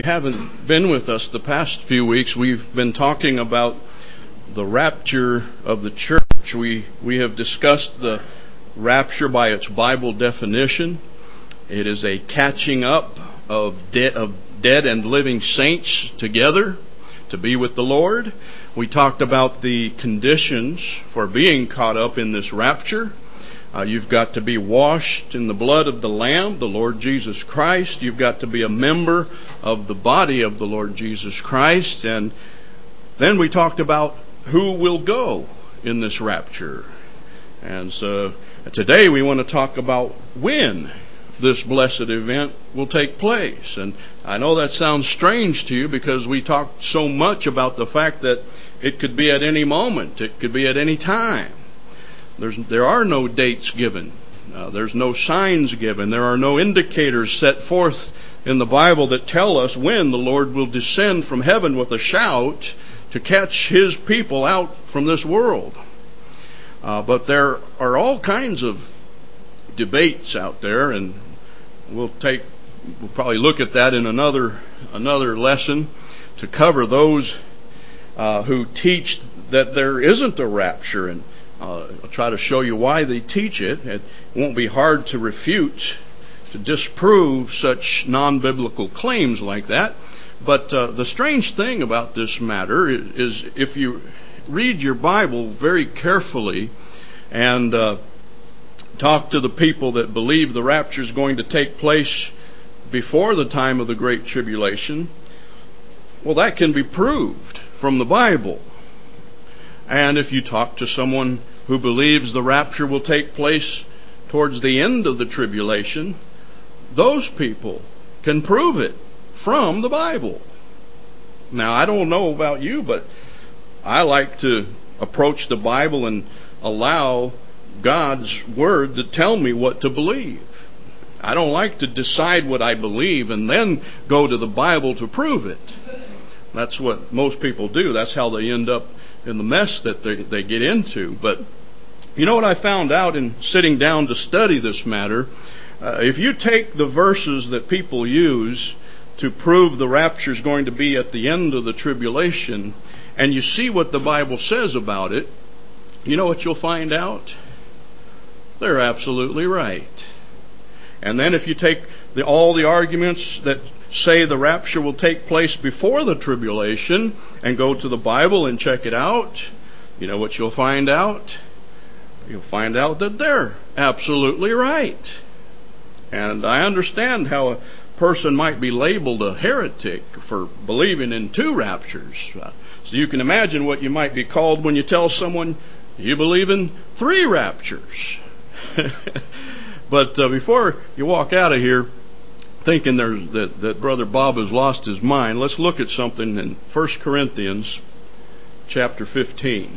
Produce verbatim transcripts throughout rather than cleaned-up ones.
you haven't been with us the past few weeks, we've been talking about the rapture of the church. We we have discussed the rapture by its Bible definition. It is a catching up of, de- of dead and living saints together to be with the Lord. We talked about the conditions for being caught up in this rapture. Uh, you've got to be washed in the blood of the Lamb, the Lord Jesus Christ. You've got to be a member of the body of the Lord Jesus Christ. And then we talked about who will go in this rapture. And so today we want to talk about when this blessed event will take place. And I know that sounds strange to you because we talked so much about the fact that it could be at any moment. It could be at any time. There's, there are no dates given. Uh, there's no signs given. There are no indicators set forth in the Bible that tell us when the Lord will descend from heaven with a shout to catch His people out from this world. Uh, but there are all kinds of debates out there, and we'll take we'll probably look at that in another another lesson to cover those uh, who teach that there isn't a rapture, and uh, I'll try to show you why they teach it. It won't be hard to refute, to disprove such non-biblical claims like that. But uh, the strange thing about this matter is, is if you read your Bible very carefully and uh, talk to the people that believe the rapture is going to take place before the time of the Great Tribulation, well, that can be proved from the Bible. And if you talk to someone who believes the rapture will take place towards the end of the tribulation, those people can prove it from the Bible. Now, I don't know about you, but I like to approach the Bible and allow God's Word to tell me what to believe. I don't like to decide what I believe and then go to the Bible to prove it. That's what most people do. That's how they end up in the mess that they, they get into. But you know what I found out in sitting down to study this matter? Uh, if you take the verses that people use to prove the rapture is going to be at the end of the tribulation, and you see what the Bible says about it, you know what you'll find out? They're absolutely right. And then if you take the, all the arguments that say the rapture will take place before the tribulation and go to the Bible and check it out, you know what you'll find out? You'll find out that they're absolutely right. And I understand how a person might be labeled a heretic for believing in two raptures. Uh, so you can imagine what you might be called when you tell someone you believe in three raptures. But uh, before you walk out of here thinking there's, that, that Brother Bob has lost his mind, let's look at something in First Corinthians chapter fifteen.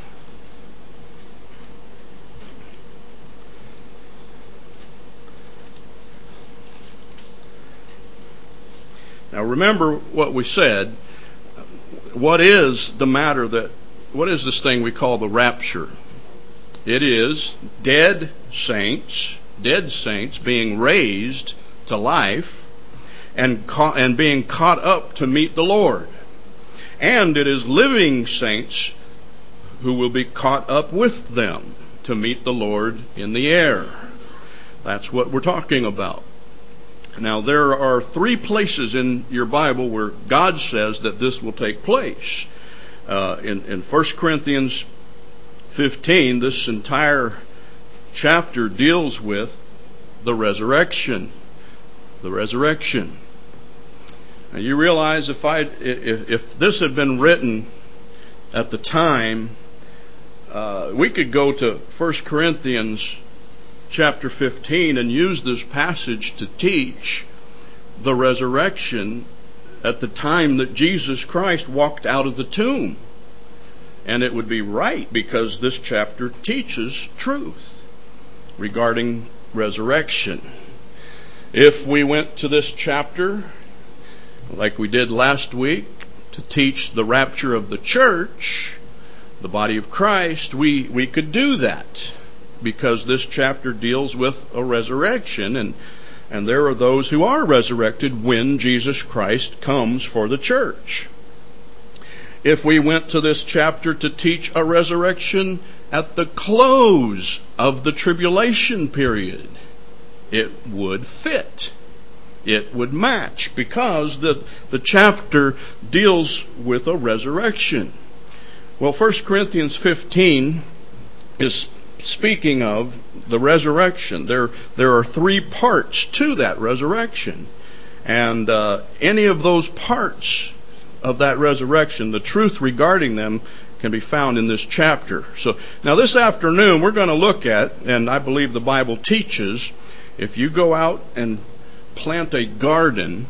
Now remember what we said. What is the matter that, what is this thing we call the rapture? It is dead saints, dead saints being raised to life and ca- and being caught up to meet the Lord. And it is living saints who will be caught up with them to meet the Lord in the air. That's what we're talking about. Now, there are three places in your Bible where God says that this will take place. Uh, in, in First Corinthians fifteen, this entire chapter deals with the resurrection. The resurrection. Now, you realize if I if, if this had been written at the time, uh, we could go to First Corinthians chapter fifteen and use this passage to teach the resurrection at the time that Jesus Christ walked out of the tomb. And it would be right because this chapter teaches truth regarding resurrection. If we went to this chapter, like we did last week, to teach the rapture of the church, the body of Christ, we, we could do that because this chapter deals with a resurrection. And And there are those who are resurrected when Jesus Christ comes for the church. If we went to this chapter to teach a resurrection at the close of the tribulation period, it would fit. It would match, because the, the chapter deals with a resurrection. Well, First Corinthians fifteen is speaking of the resurrection. There, there are three parts to that resurrection. And uh, any of those parts of that resurrection, the truth regarding them, can be found in this chapter. So now this afternoon we're going to look at, and I believe the Bible teaches, if you go out and plant a garden,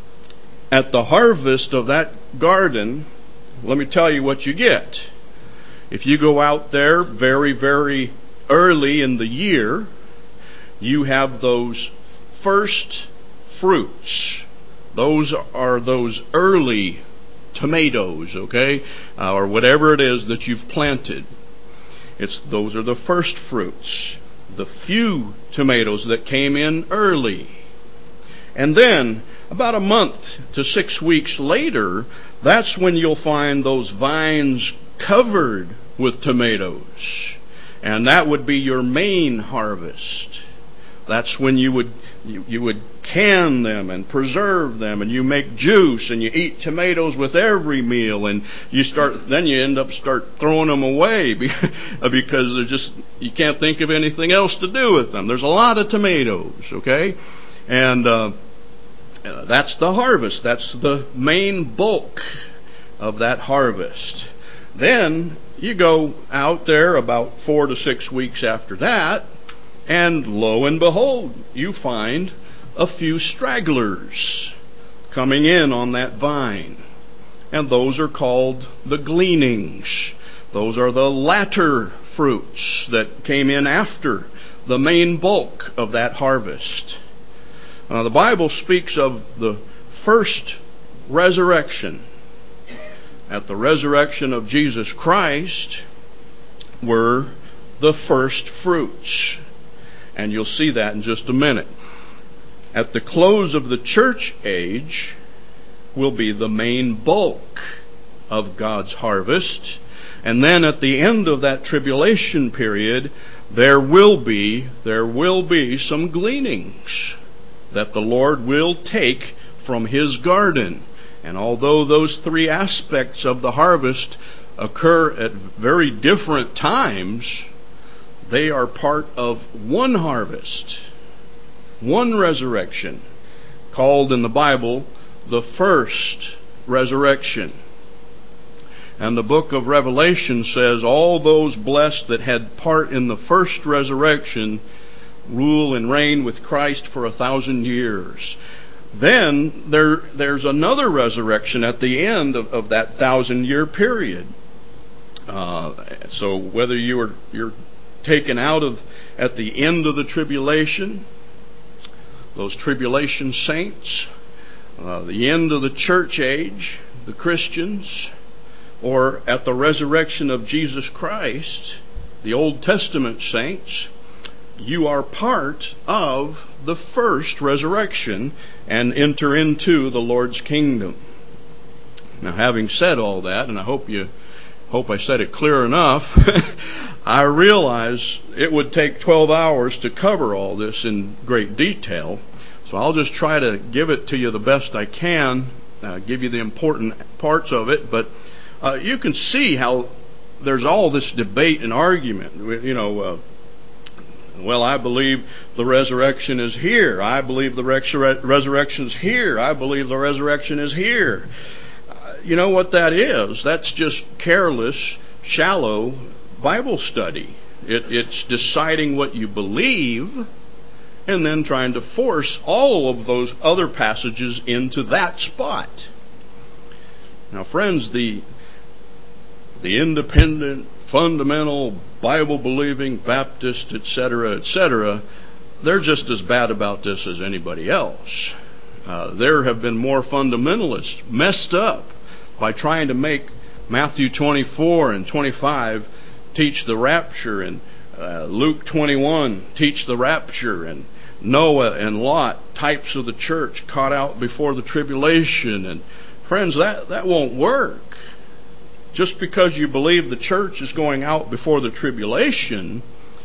at the harvest of that garden, let me tell you what you get. If you go out there very, very early in the year, you have those first fruits. Those are those early tomatoes, okay? Uh, or whatever it is that you've planted. It's those are the first fruits. The few tomatoes that came in early. And then, about a month to six weeks later, that's when you'll find those vines covered with tomatoes. And that would be your main harvest. That's when you would you, you would can them and preserve them, and you make juice, and you eat tomatoes with every meal, and you start then you end up start throwing them away because they're just you can't think of anything else to do with them. There's a lot of tomatoes, okay? And uh, that's the harvest. That's the main bulk of that harvest. Then you go out there about four to six weeks after that, and lo and behold, you find a few stragglers coming in on that vine. And those are called the gleanings. Those are the latter fruits that came in after the main bulk of that harvest. Uh, the Bible speaks of the first resurrection. At the resurrection of Jesus Christ were the first fruits. And you'll see that in just a minute. At the close of the church age will be the main bulk of God's harvest. And then at the end of that tribulation period, there will be, there will be some gleanings that the Lord will take from His garden. And although those three aspects of the harvest occur at very different times, they are part of one harvest, one resurrection, called in the Bible the first resurrection. And the book of Revelation says all those blessed that had part in the first resurrection rule and reign with Christ for a thousand years. Then there, there's another resurrection at the end of, of that thousand year period. Uh, so whether you are you're taken out of at the end of the tribulation, those tribulation saints, uh, the end of the church age, the Christians, or at the resurrection of Jesus Christ, the Old Testament saints, you are part of the first resurrection and enter into the Lord's kingdom. Now, having said all that, and I hope you hope I said it clear enough, I realize it would take twelve hours to cover all this in great detail. So I'll just try to give it to you the best I can, uh, give you the important parts of it. But uh, you can see how there's all this debate and argument. You know, uh, well, I believe the resurrection is here. I believe the resur- resurrection is here. I believe the resurrection is here. Uh, you know what that is? That's just careless, shallow Bible study. It, it's deciding what you believe and then trying to force all of those other passages into that spot. Now, friends, the the independent, fundamental, Bible-believing Baptist, et cetera, et cetera, they're just as bad about this as anybody else. Uh, there have been more fundamentalists messed up by trying to make Matthew twenty-four and twenty-five teach the rapture, and uh, Luke twenty-one teach the rapture, and Noah and Lot, types of the church caught out before the tribulation. And friends, that, that won't work. Just because you believe the church is going out before the tribulation,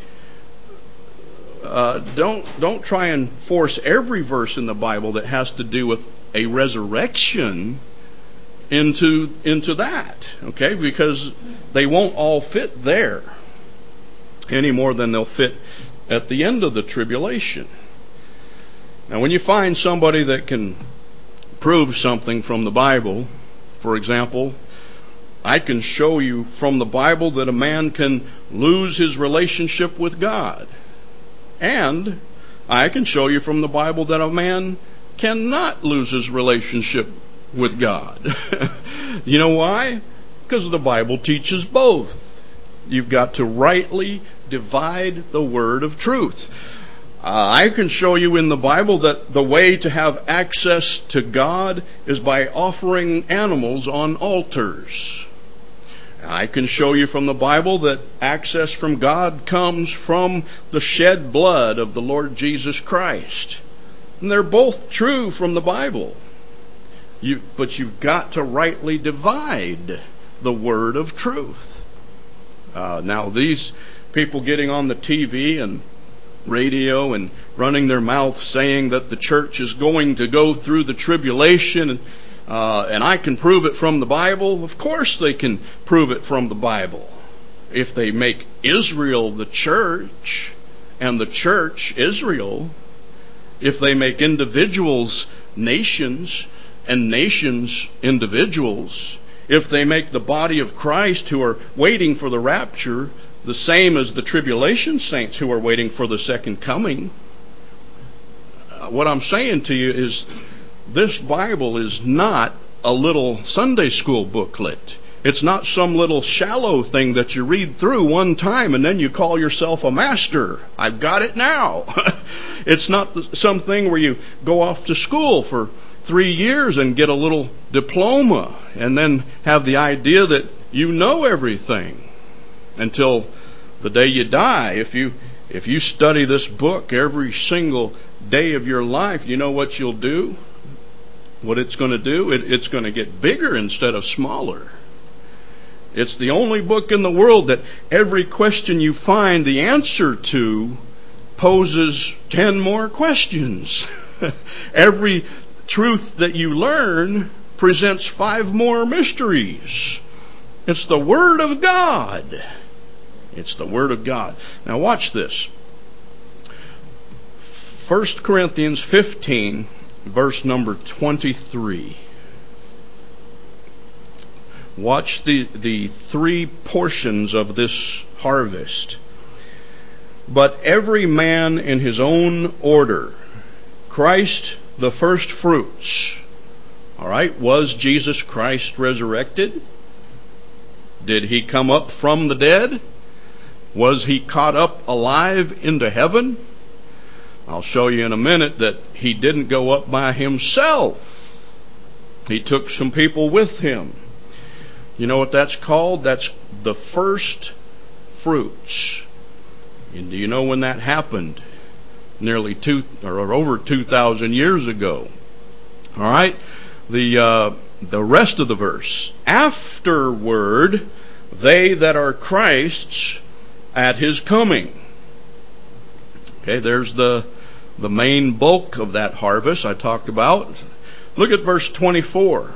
uh, don't don't try and force every verse in the Bible that has to do with a resurrection into into that. Okay, because they won't all fit there any more than they'll fit at the end of the tribulation. Now, when you find somebody that can prove something from the Bible, for example, I can show you from the Bible that a man can lose his relationship with God. And I can show you from the Bible that a man cannot lose his relationship with God. You know why? Because the Bible teaches both. You've got to rightly divide the word of truth. Uh, I can show you in the Bible that the way to have access to God is by offering animals on altars. I can show you from the Bible that access from God comes from the shed blood of the Lord Jesus Christ. And they're both true from the Bible. You, but you've got to rightly divide the word of truth. Uh, now, these people getting on the T V and radio and running their mouth saying that the church is going to go through the tribulation and, uh, and I can prove it from the Bible. Of course they can prove it from the Bible. If they make Israel the church and the church Israel, if they make individuals nations and nations individuals, if they make the body of Christ who are waiting for the rapture the same as the tribulation saints who are waiting for the second coming, uh, what I'm saying to you is this Bible is not a little Sunday school booklet. It's not some little shallow thing that you read through one time and then you call yourself a master. I've got it now. It's not something where you go off to school for three years and get a little diploma and then have the idea that you know everything until the day you die. If you if you study this book every single day of your life, you know what you'll do? What it's going to do? It, it's going to get bigger instead of smaller. It's the only book in the world that every question you find the answer to poses ten more questions. Every truth that you learn presents five more mysteries. It's the Word of God. It's the Word of God. Now watch this. First Corinthians fifteen, verse number twenty-three. Watch the, the three portions of this harvest. But every man in his own order. Christ the first fruits. All right, was Jesus Christ resurrected? Did he come up from the dead? Was he caught up alive into heaven? I'll show you in a minute that he didn't go up by himself. He took some people with him. You know what that's called? That's the first fruits. And do you know when that happened? Nearly two or over two thousand years ago. All right. The uh, the rest of the verse. Afterward, they that are Christ's at his coming. Okay, there's the the main bulk of that harvest I talked about. Look at verse twenty-four.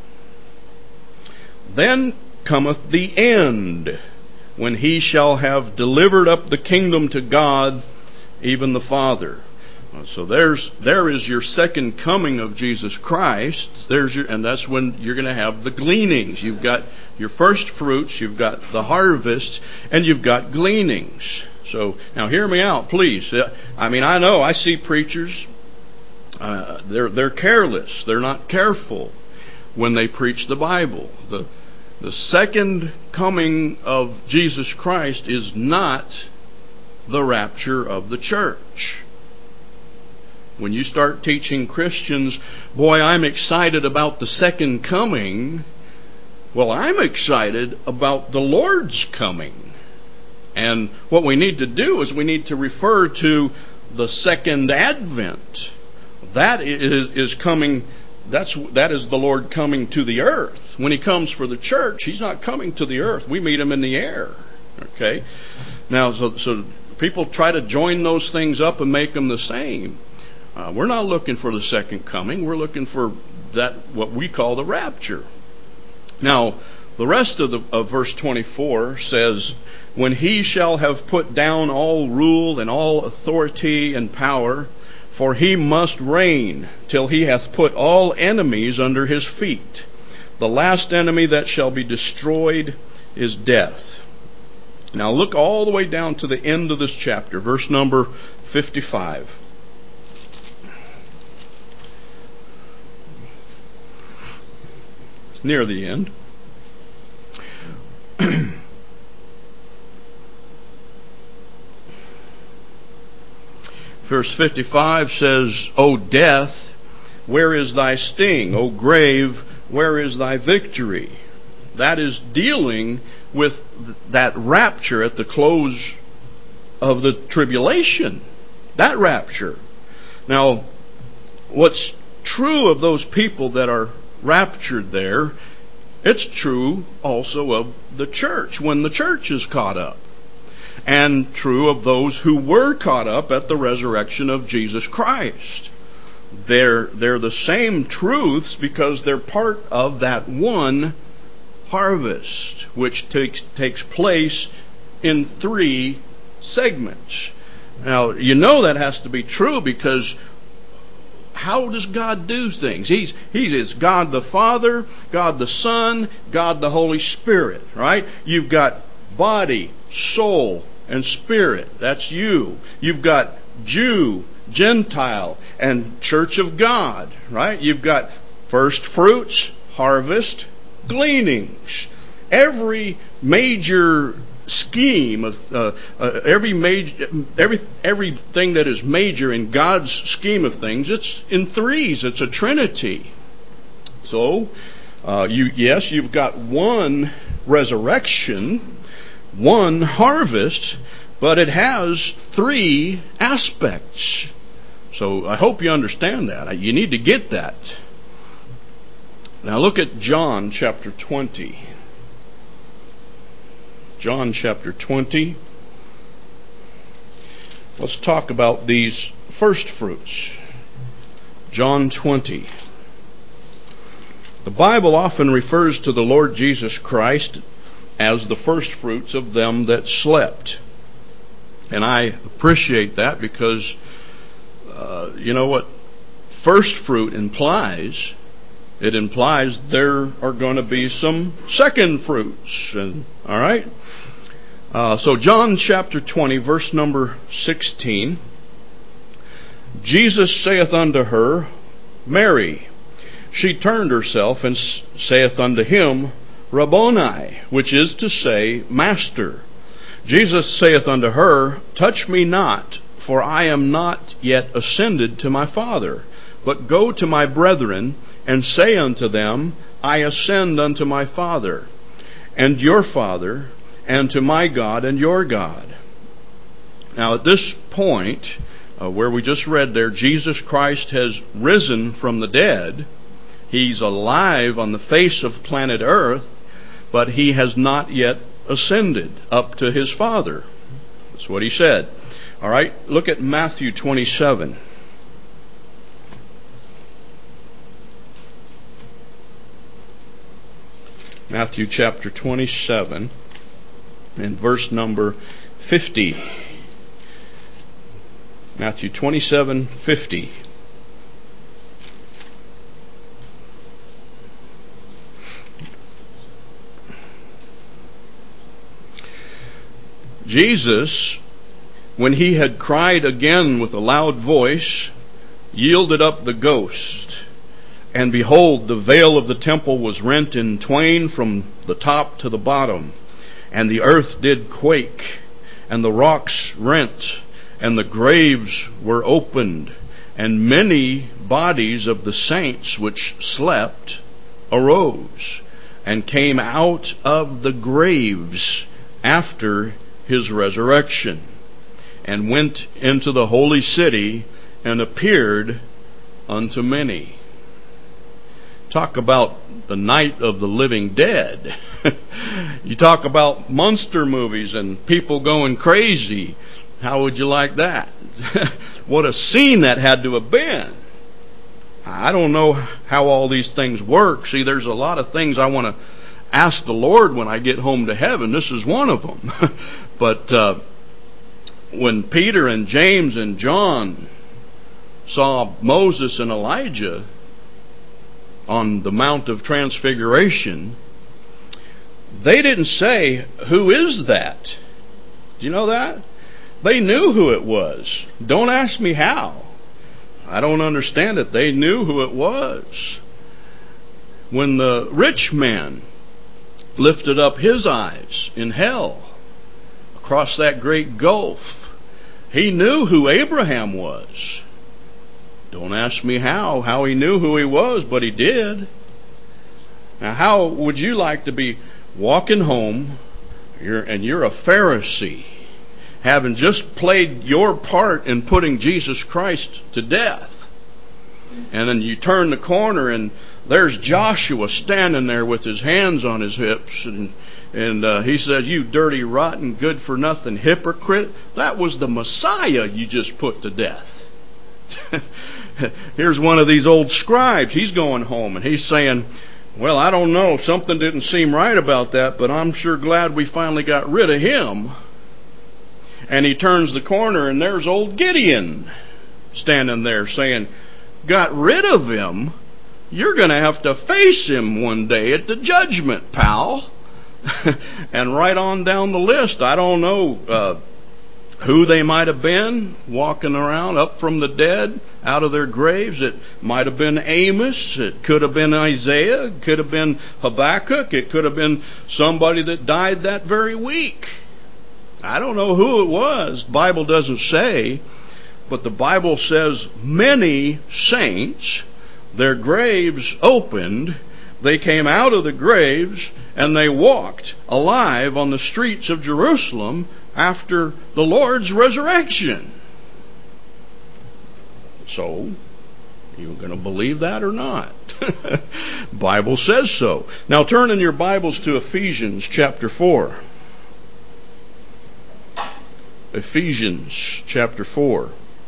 Then cometh the end, when he shall have delivered up the kingdom to God, even the Father. So there's there is your second coming of Jesus Christ. There's your, and that's when you're going to have the gleanings. You've got your first fruits, you've got the harvest, and you've got gleanings. So now hear me out, please. I mean, I know I see preachers. Uh, they're they're careless. They're not careful when they preach the Bible. The the second coming of Jesus Christ is not the rapture of the church. When you start teaching Christians, boy, I'm excited about the second coming. Well, I'm excited about the Lord's coming. And what we need to do is we need to refer to the second advent. That is, is coming, that's, that is the Lord coming to the earth. When He comes for the church, He's not coming to the earth. We meet Him in the air. Okay? Now, so, so people try to join those things up and make them the same. Uh, we're not looking for the second coming. We're looking for that, what we call the rapture. Now, the rest of, the, of verse twenty-four says, when He shall have put down all rule and all authority and power, for He must reign till He hath put all enemies under His feet. The last enemy that shall be destroyed is death. Now look all the way down to the end of this chapter, verse number fifty-five. It's near the end. Verse fifty-five says, O death, where is thy sting? O grave, where is thy victory? That is dealing with that rapture at the close of the tribulation. That rapture. Now, what's true of those people that are raptured there, it's true also of the church when the church is caught up. And true of those who were caught up at the resurrection of Jesus Christ. They're, they're the same truths because they're part of that one harvest, which takes, takes place in three segments. Now, you know that has to be true because how does God do things? He's, he's it's God the Father, God the Son, God the Holy Spirit, right? You've got body, soul, and spirit. That's you. You've got Jew, Gentile, and Church of God, right? You've got first fruits, harvest, gleanings. Every major scheme of uh, uh, every major every everything that is major in God's scheme of things, it's in threes. It's a trinity. So, uh, you yes, you've got one resurrection, one harvest, but it has three aspects. So I hope you understand that. You need to get that. Now look at John chapter twenty. John chapter twenty. Let's talk about these first fruits. John twenty. The Bible often refers to the Lord Jesus Christ as the first fruits of them that slept. And I appreciate that because, uh, you know what first fruit implies? It implies there are going to be some second fruits. And, all right? Uh, so John chapter twenty, verse number sixteen. Jesus saith unto her, Mary. She turned herself and saith unto him, Rabboni, which is to say, Master. Jesus saith unto her, Touch me not, for I am not yet ascended to my Father, but go to my brethren, and say unto them, I ascend unto my Father, and your Father, and to my God and your God. Now at this point, uh, where we just read there, Jesus Christ has risen from the dead. He's alive on the face of planet Earth, but He has not yet ascended up to His Father. That's what He said. All right, look at Matthew twenty-seven. Matthew chapter twenty-seven and verse number fifty. Matthew twenty-seven, fifty. Jesus, when He had cried again with a loud voice, yielded up the ghost. And behold, the veil of the temple was rent in twain from the top to the bottom. And the earth did quake, and the rocks rent, and the graves were opened, and many bodies of the saints which slept arose, and came out of the graves after His resurrection, and went into the holy city and appeared unto many. Talk about the night of the living dead. You talk about monster movies and people going crazy. How would you like that? What a scene that had to have been. I don't know how all these things work. See, there's a lot of things I want to ask the Lord when I get home to heaven. This is one of them. But uh, when Peter and James and John saw Moses and Elijah on the Mount of Transfiguration, they didn't say, "Who is that?" Do you know that? They knew who it was. Don't ask me how. I don't understand it. They knew who it was. When the rich man lifted up his eyes in hell across that great gulf, he knew who Abraham was. Don't ask me how, how he knew who he was, but he did. Now, how would you like to be walking home you're, and you're a Pharisee, having just played your part in putting Jesus Christ to death, and then you turn the corner and there's Joshua standing there with his hands on his hips, and and uh, he says, "You dirty, rotten, good-for-nothing hypocrite, that was the Messiah you just put to death." Here's one of these old scribes. He's going home and he's saying, "Well, I don't know, something didn't seem right about that, but I'm sure glad we finally got rid of him." And he turns the corner and there's old Gideon standing there saying, "Got rid of him? You're going to have to face him one day at the judgment, pal." And right on down the list, I don't know uh, who they might have been walking around up from the dead, out of their graves. It might have been Amos. It could have been Isaiah. It could have been Habakkuk. It could have been somebody that died that very week. I don't know who it was. The Bible doesn't say. But the Bible says many saints, their graves opened, they came out of the graves, and they walked alive on the streets of Jerusalem after the Lord's resurrection. So, you going to believe that or not? Bible says so. Now turn in your Bibles to Ephesians chapter four. Ephesians chapter four.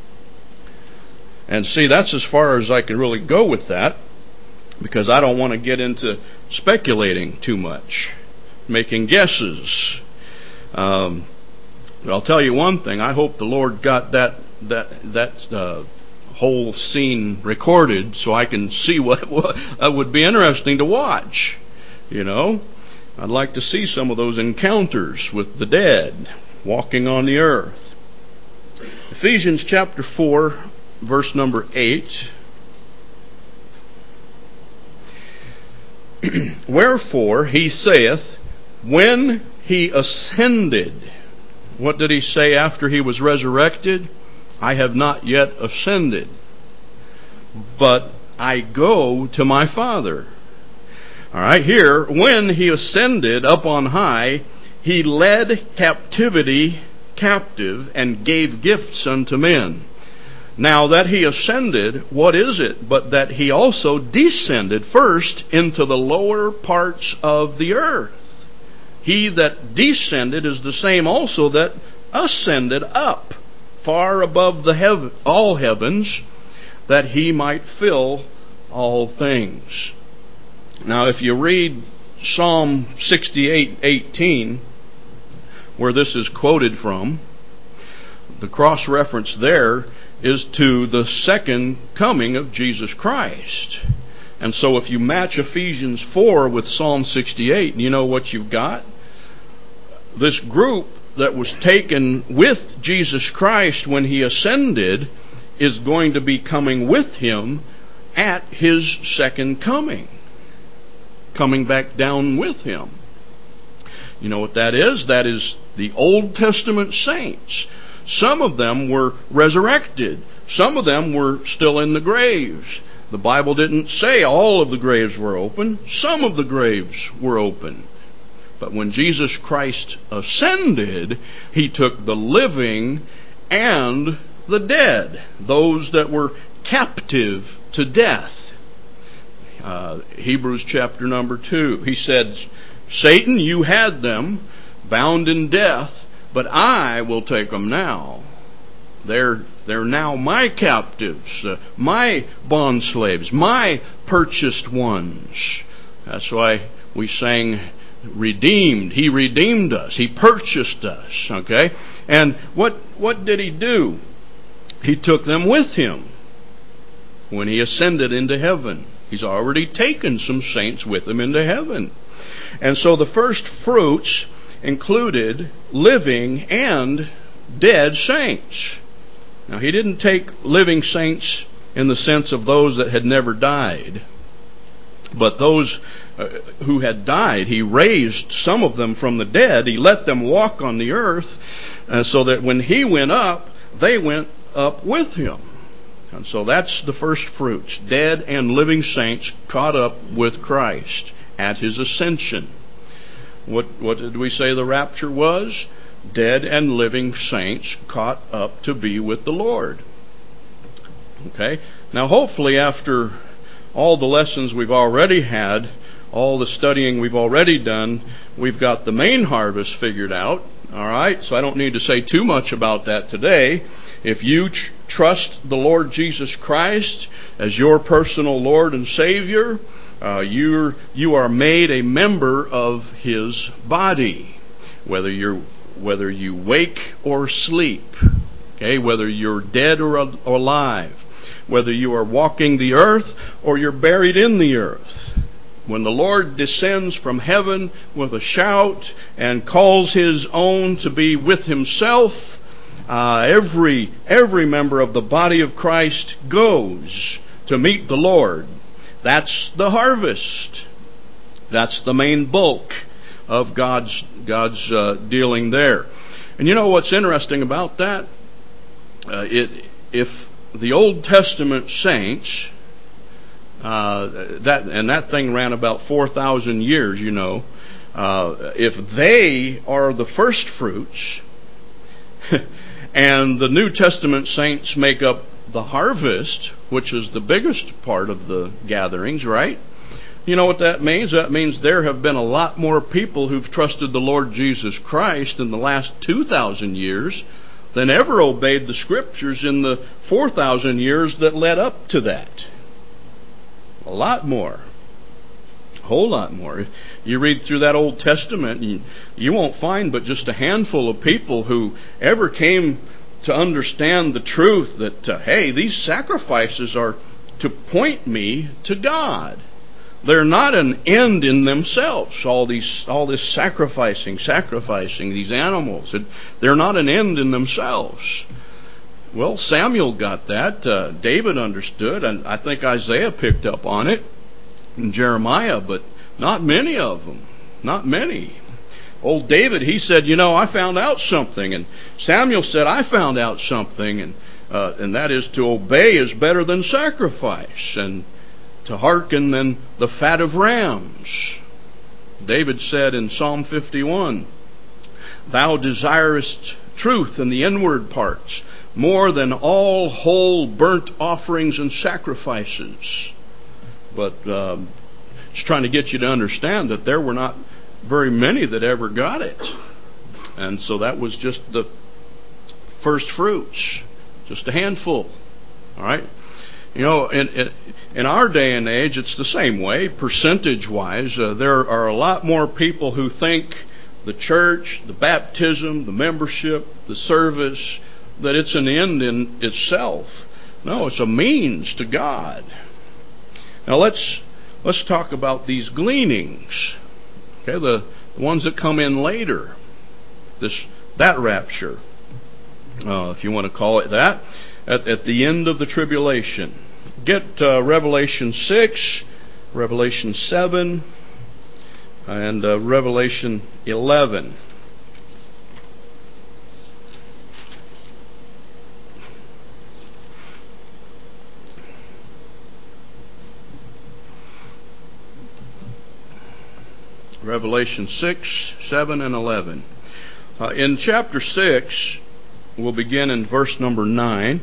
And see, that's as far as I can really go with that, because I don't want to get into speculating too much, making guesses. Um, but I'll tell you one thing. I hope the Lord got that that that uh, whole scene recorded so I can see what it was. That would be interesting to watch. You know, I'd like to see some of those encounters with the dead walking on the earth. Ephesians chapter four, verse number eight. Wherefore he saith, when he ascended. What did he say after he was resurrected? I have not yet ascended, but I go to my Father. All right, here, when he ascended up on high, he led captivity captive and gave gifts unto men. Now that he ascended, what is it but that he also descended first into the lower parts of the earth? He that descended is the same also that ascended up far above the heaven, all heavens, that he might fill all things. Now if you read Psalm sixty-eight eighteen, where this is quoted from, the cross-reference there is to the second coming of Jesus Christ. And so if you match Ephesians four with Psalm sixty-eight, you know what you've got? This group that was taken with Jesus Christ when he ascended is going to be coming with him at his second coming. Coming back down with him. You know what that is? That is the Old Testament saints. Some of them were resurrected. Some of them were still in the graves. The Bible didn't say all of the graves were open. Some of the graves were open. But when Jesus Christ ascended, he took the living and the dead, those that were captive to death. Uh, Hebrews chapter number two. He said, Satan, you had them bound in death, but I will take them now. They're, they're now my captives, uh, my bondslaves, my purchased ones. That's why we sang redeemed. He redeemed us. He purchased us. Okay? And what, what did he do? He took them with him when he ascended into heaven. He's already taken some saints with him into heaven. And so the first fruits included living and dead saints. Now, he didn't take living saints in the sense of those that had never died, but those uh, who had died. He raised some of them from the dead. He let them walk on the earth uh, so that when he went up, they went up with him. And so that's the first fruits. Dead and living saints caught up with Christ at his ascension. What, what did we say the rapture was? Dead and living saints caught up to be with the Lord. Okay? Now hopefully after all the lessons we've already had, all the studying we've already done, we've got the main harvest figured out. All right? So I don't need to say too much about that today. If you tr- trust the Lord Jesus Christ as your personal Lord and Savior, uh, you're, you are made a member of His body. Whether you're whether you wake or sleep, okay, whether you're dead or, or alive, whether you are walking the earth or you're buried in the earth. When the Lord descends from heaven with a shout and calls His own to be with Himself, uh, every every member of the body of Christ goes to meet the Lord. That's the harvest. That's the main bulk of God's God's uh, dealing there. And you know what's interesting about that? Uh, it if the Old Testament saints, uh, that and that thing ran about four thousand years, you know, uh, if they are the first fruits, and the New Testament saints make up the harvest, which is the biggest part of the gatherings, right? You know what that means? That means there have been a lot more people who've trusted the Lord Jesus Christ in the last two thousand years than ever obeyed the Scriptures in the four thousand years that led up to that. A lot more. A whole lot more. You read through that Old Testament, and you won't find but just a handful of people who ever came to understand the truth that, uh, hey, these sacrifices are to point me to God. They're not an end in themselves. All these, all this sacrificing, sacrificing these animals. It, they're not an end in themselves. Well, Samuel got that. Uh, David understood, and I think Isaiah picked up on it, and Jeremiah, but not many of them. Not many. Old David, he said, you know, I found out something, and Samuel said, I found out something, and uh, and that is to obey is better than sacrifice, and to hearken than the fat of rams. David said in Psalm fifty-one, Thou desirest truth in the inward parts, more than all whole burnt offerings and sacrifices. But um, just trying to get you to understand that there were not very many that ever got it. And so that was just the first fruits, just a handful. All right? You know, in, in, in our day and age, it's the same way, percentage-wise. Uh, there are a lot more people who think the church, the baptism, the membership, the service, that it's an end in itself. No, it's a means to God. Now let's let's talk about these gleanings. Okay, the, the ones that come in later. This that rapture, uh, if you want to call it that. At, at the end of the tribulation. Get uh, Revelation six, Revelation seven, and uh, Revelation eleven. Revelation six, seven, and eleven. Uh, in chapter six, we'll begin in verse number nine.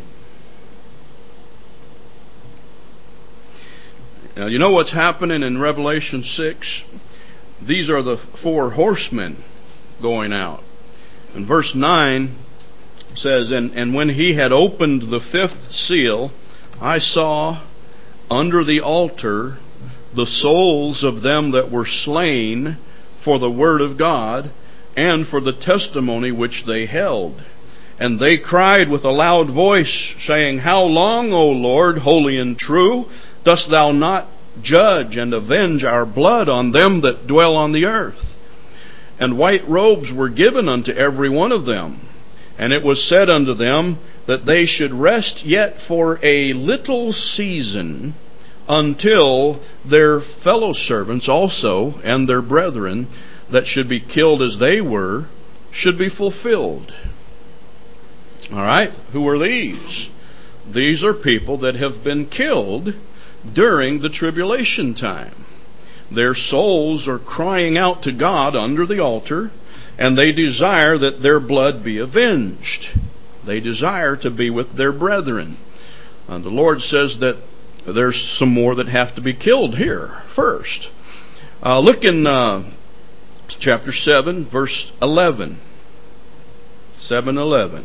Now, you know what's happening in Revelation six? These are the four horsemen going out. And verse nine says, and, and when he had opened the fifth seal, I saw under the altar the souls of them that were slain for the word of God and for the testimony which they held. And they cried with a loud voice, saying, How long, O Lord, holy and true, dost thou not judge and avenge our blood on them that dwell on the earth? And white robes were given unto every one of them. And it was said unto them that they should rest yet for a little season, until their fellow servants also and their brethren that should be killed as they were should be fulfilled. All right, who are these? These are people that have been killed during the tribulation time. Their souls are crying out to God under the altar, and they desire that their blood be avenged. They desire to be with their brethren. And the Lord says that there's some more that have to be killed here first. Uh, look in uh, chapter seven, verse eleven. seven eleven.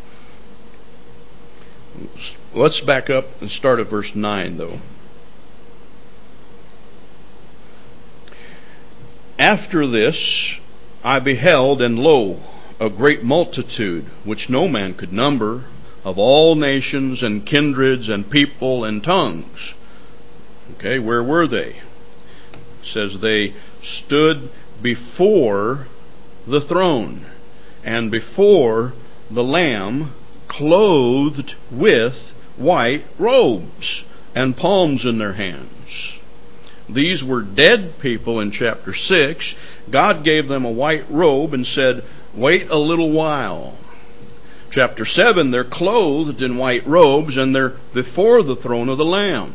Let's back up and start at verse nine, though. After this I beheld, and lo, a great multitude, which no man could number, of all nations and kindreds and people and tongues. Okay, where were they? It says they stood before the throne and before the Lamb, clothed with white robes and palms in their hands. These were dead people in chapter six. God gave them a white robe and said, wait a little while. Chapter seven, they're clothed in white robes and they're before the throne of the Lamb.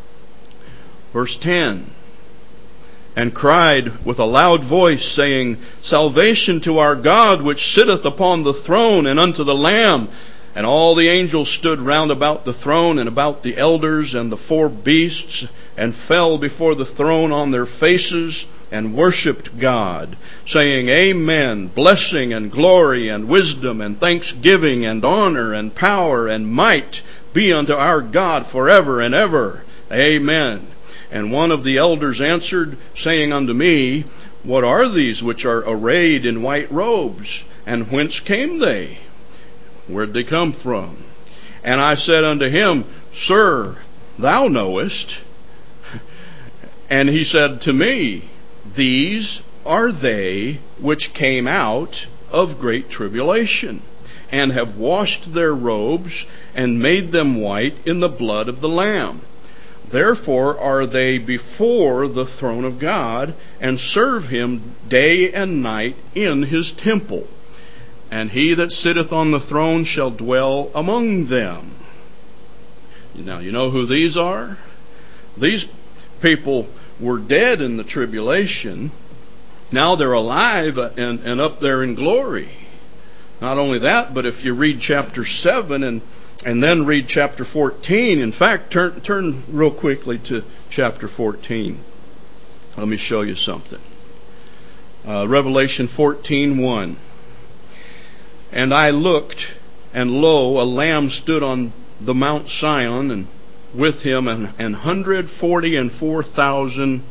Verse ten, and cried with a loud voice, saying, Salvation to our God, which sitteth upon the throne, and unto the Lamb. And all the angels stood round about the throne, and about the elders and the four beasts, and fell before the throne on their faces, and worshipped God, saying, Amen, blessing and glory and wisdom and thanksgiving and honor and power and might be unto our God forever and ever. Amen. And one of the elders answered, saying unto me, What are these which are arrayed in white robes? And whence came they? Where'd they come from? And I said unto him, Sir, thou knowest. And he said to me, These are they which came out of great tribulation, and have washed their robes, and made them white in the blood of the Lamb. Therefore are they before the throne of God, and serve him day and night in his temple. And he that sitteth on the throne shall dwell among them. Now, you know who these are? These people were dead in the tribulation. Now they're alive and, and up there in glory. Not only that, but if you read chapter seven and, and then read chapter fourteen, in fact, turn, turn real quickly to chapter fourteen. Let me show you something. Uh, Revelation fourteen one. And I looked, and lo, a lamb stood on the Mount Sion, and with him an, an hundred forty and four thousand,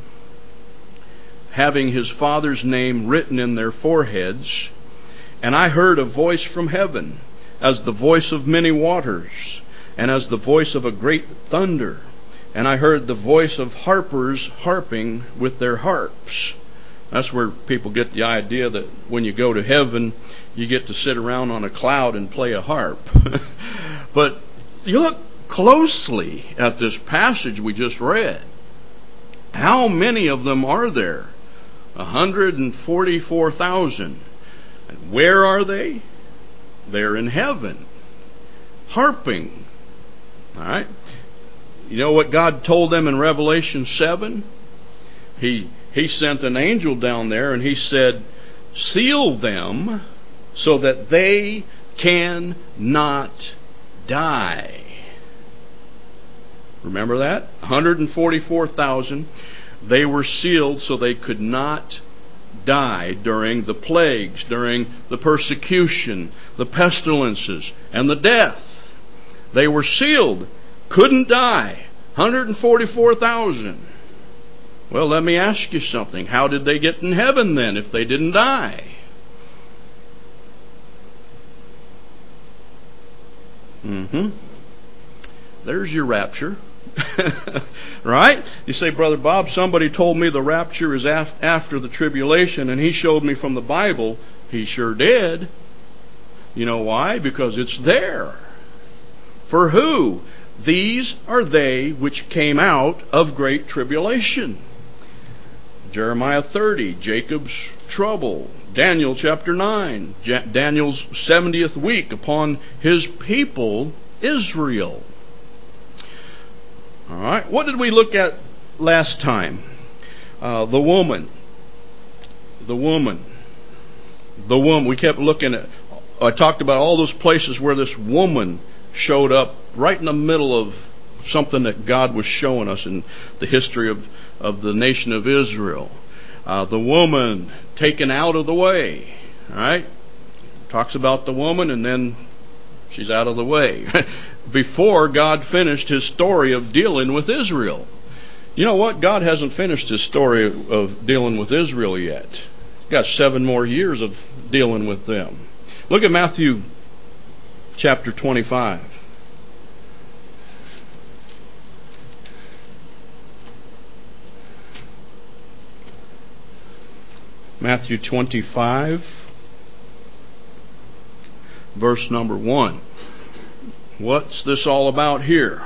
having his Father's name written in their foreheads. And I heard a voice from heaven, as the voice of many waters, and as the voice of a great thunder. And I heard the voice of harpers harping with their harps. That's where people get the idea that when you go to heaven, you get to sit around on a cloud and play a harp. But you look closely at this passage we just read. How many of them are there? one hundred forty-four thousand. And where are they? They're in heaven, harping. All right. You know what God told them in Revelation seven? He He sent an angel down there and he said, seal them so that they cannot die. Remember that? one hundred forty-four thousand. They were sealed so they could not die during the plagues, during the persecution, the pestilences, and the death. They were sealed, couldn't die. one hundred forty-four thousand. Well, let me ask you something. How did they get in heaven then if they didn't die? Mm-hmm. There's your rapture. Right? You say, Brother Bob, somebody told me the rapture is af- after the tribulation, and he showed me from the Bible. He sure did. You know why? Because it's there. For who? These are they which came out of great tribulation. Jeremiah thirty, Jacob's trouble. Daniel chapter nine, Ja- Daniel's seventieth week upon his people, Israel. All right, what did we look at last time? Uh, the woman. The woman. The woman. We kept looking at, I talked about all those places where this woman showed up right in the middle of something that God was showing us in the history of, of the nation of Israel. Uh, the woman taken out of the way. All right? Talks about the woman and then she's out of the way. Before God finished his story of dealing with Israel. You know what? God hasn't finished his story of dealing with Israel yet. He's got seven more years of dealing with them. Look at Matthew chapter twenty-five. Matthew twenty-five, verse number one. What's this all about here?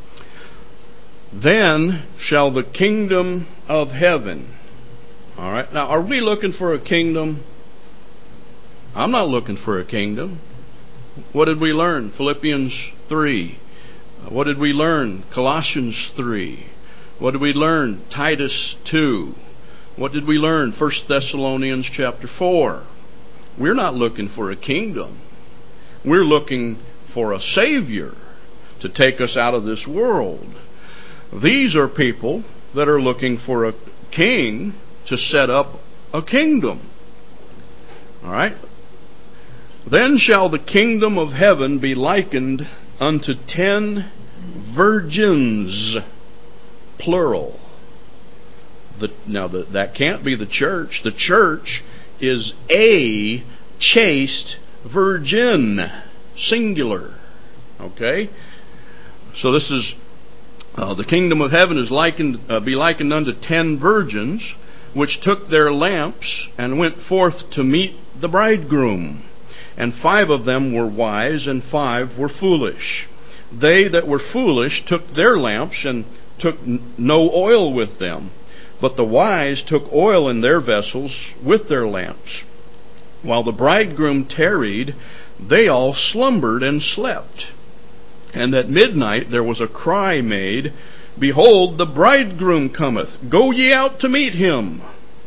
Then shall the kingdom of heaven. All right. Now, are we looking for a kingdom? I'm not looking for a kingdom. What did we learn? Philippians three. What did we learn? Colossians three. What did we learn? Titus two. What did we learn? First Thessalonians chapter four. We're not looking for a kingdom. We're looking for a Savior to take us out of this world. These are people that are looking for a king to set up a kingdom. All right? Then shall the kingdom of heaven be likened unto ten virgins, plural. The, now, the, that can't be the church. The church is a chaste virgin, singular. Okay? So this is, uh, the kingdom of heaven is likened, uh, be likened unto ten virgins, which took their lamps and went forth to meet the bridegroom. And five of them were wise, and five were foolish. They that were foolish took their lamps and took n- no oil with them. But the wise took oil in their vessels with their lamps. While the bridegroom tarried, they all slumbered and slept. And at midnight there was a cry made, Behold, the bridegroom cometh. Go ye out to meet him.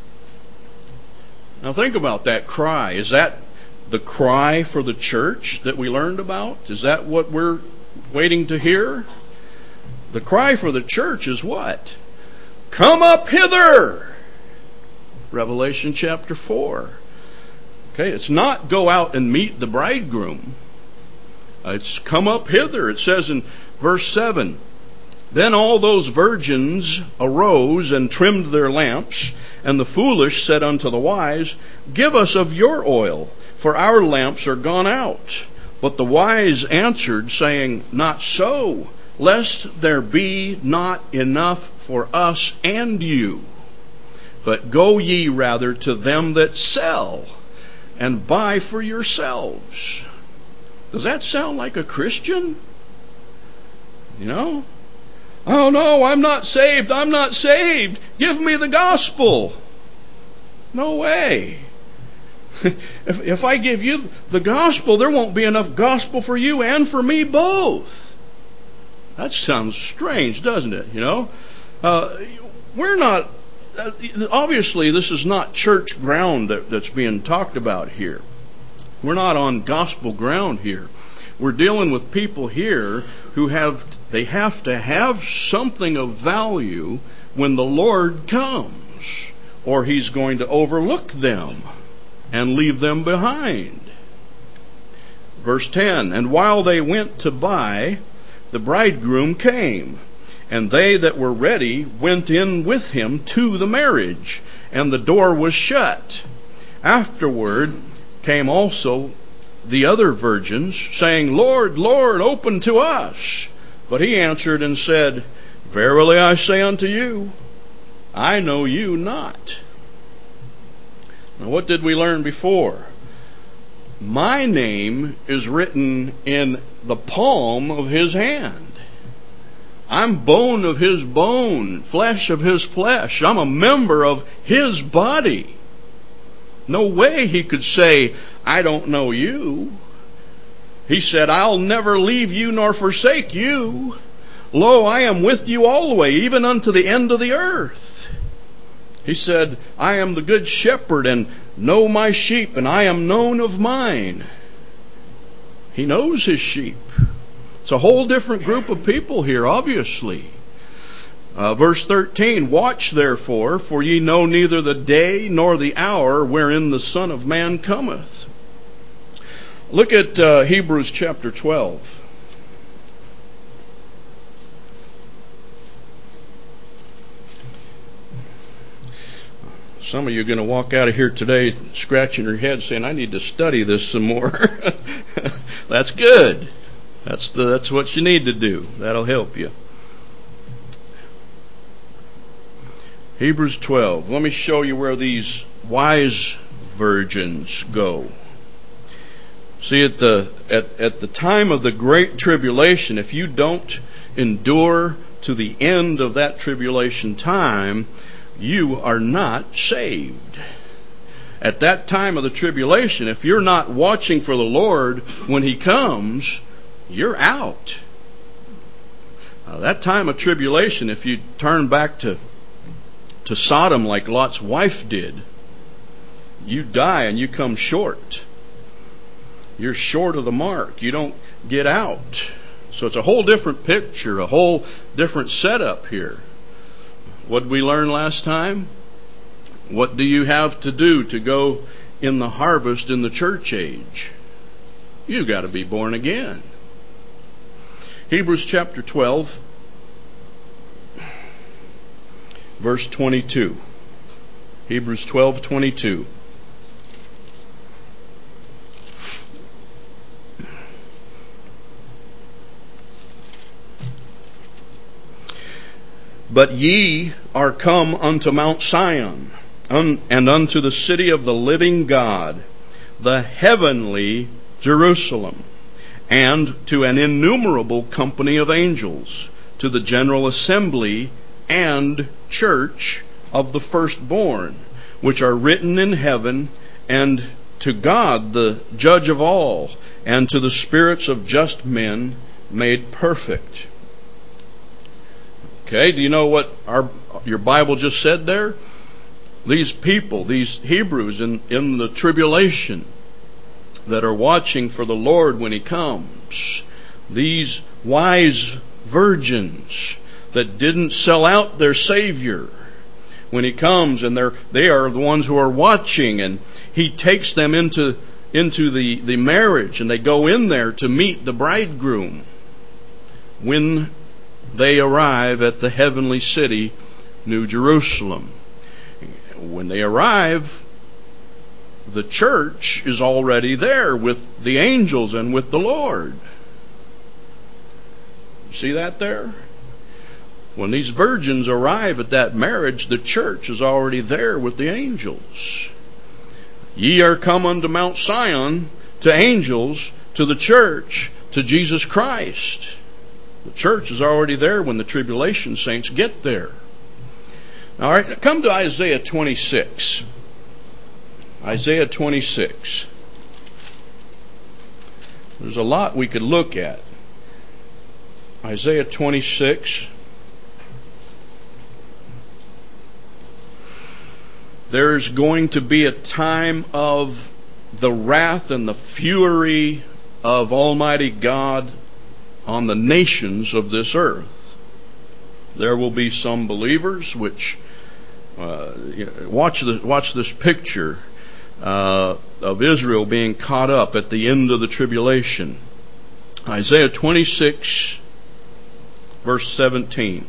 Now think about that cry. Is that the cry for the church that we learned about? Is that what we're waiting to hear? The cry for the church is what? Come up hither! Revelation chapter four. Okay, it's not go out and meet the bridegroom. It's come up hither. It says in verse seven, Then all those virgins arose and trimmed their lamps, and the foolish said unto the wise, Give us of your oil, for our lamps are gone out. But the wise answered, saying, Not so, lest there be not enough for us and you. But go ye rather to them that sell, and buy for yourselves. Does that sound like a Christian? You know? Oh no, I'm not saved, I'm not saved. Give me the gospel. No way. if, if I give you the gospel, there won't be enough gospel for you and for me both. That sounds strange, doesn't it? You know? Uh, we're not, uh, obviously this is not church ground that, that's being talked about here. We're not on gospel ground here. We're dealing with people here who have, they have to have something of value when the Lord comes, or He's going to overlook them and leave them behind. Verse ten, and while they went to buy, the bridegroom came, and they that were ready went in with him to the marriage, and the door was shut. Afterward came also the other virgins, saying, Lord, Lord, open to us. But he answered and said, Verily I say unto you, I know you not. Now what did we learn before? My name is written in the palm of His hand. I'm bone of His bone, flesh of His flesh. I'm a member of His body. No way He could say, I don't know you. He said, I'll never leave you nor forsake you. Lo, I am with you always, even unto the end of the earth. He said, I am the good shepherd and know my sheep, and I am known of mine. He knows His sheep. It's a whole different group of people here, obviously. Uh, verse thirteen, watch therefore, for ye know neither the day nor the hour wherein the Son of Man cometh. Look at uh, Hebrews chapter twelve. Some of you are going to walk out of here today scratching your head saying, I need to study this some more. That's good. That's the, that's what you need to do. That'll help you. Hebrews twelve. Let me show you where these wise virgins go. See, at the at, at the time of the great tribulation, if you don't endure to the end of that tribulation time, you are not saved. At that time of the tribulation, if you're not watching for the Lord when He comes, you're out. Uh, that time of tribulation, if you turn back to to Sodom like Lot's wife did, you die and you come short. You're short of the mark. You don't get out. So it's a whole different picture, a whole different setup here. What did we learn last time? What do you have to do to go in the harvest in the church age? You've got to be born again. Hebrews chapter twelve, verse twenty-two. Hebrews twelve twenty-two. But ye are come unto Mount Sion, un, and unto the city of the living God, the heavenly Jerusalem, and to an innumerable company of angels, to the general assembly and church of the firstborn, which are written in heaven, and to God the judge of all, and to the spirits of just men made perfect. Okay, do you know what our your Bible just said there? These people, these Hebrews in, in the tribulation that are watching for the Lord when He comes, these wise virgins that didn't sell out their Savior when He comes, and they're they are the ones who are watching, and He takes them into into the, the marriage, and they go in there to meet the bridegroom when they arrive at the heavenly city, New Jerusalem. When they arrive, the church is already there with the angels and with the Lord. See that there? When these virgins arrive at that marriage, the church is already there with the angels. Ye are come unto Mount Sion, to angels, to the church, to Jesus Christ. The church is already there when the tribulation saints get there. All right, come to Isaiah twenty-six. Isaiah twenty-six. There's a lot we could look at. Isaiah twenty-six. There's going to be a time of the wrath and the fury of Almighty God on the nations of this earth. There will be some believers which uh, watch the, watch this picture uh, of Israel being caught up at the end of the tribulation. Isaiah twenty-six, verse seventeen.